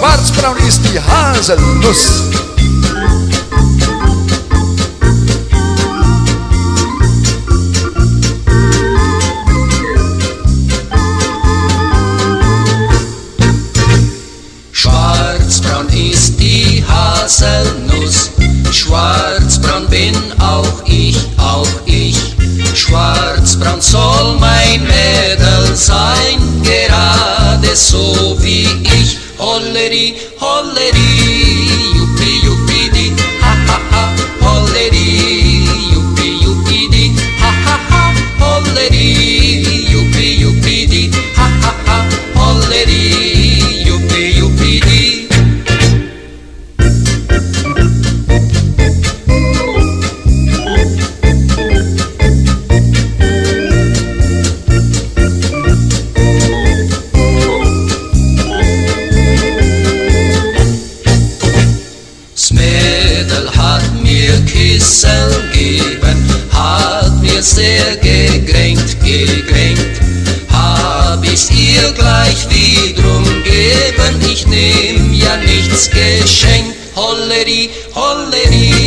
schwarzbraun ist die Haselnuss. Schwarzbraun ist die Haselnuss, schwarzbraun bin auch ich, auch ich. Schwarzbraun soll mein Mädel sein, gerade so wie ich. Holleri, holleri, juppi, juppi, di, ha, ha, ha. Holleri, juppi, juppi, di, ha, ha, ha. Holleri, juppi, juppi, di, ha, ha, ha. Holleri, juppi, juppi, di. Kissen geben, hat mir sehr gekränkt, gekränkt. Hab ich's ihr gleich wiederum geben, ich nehm ja nichts geschenkt. Holleri, holleri.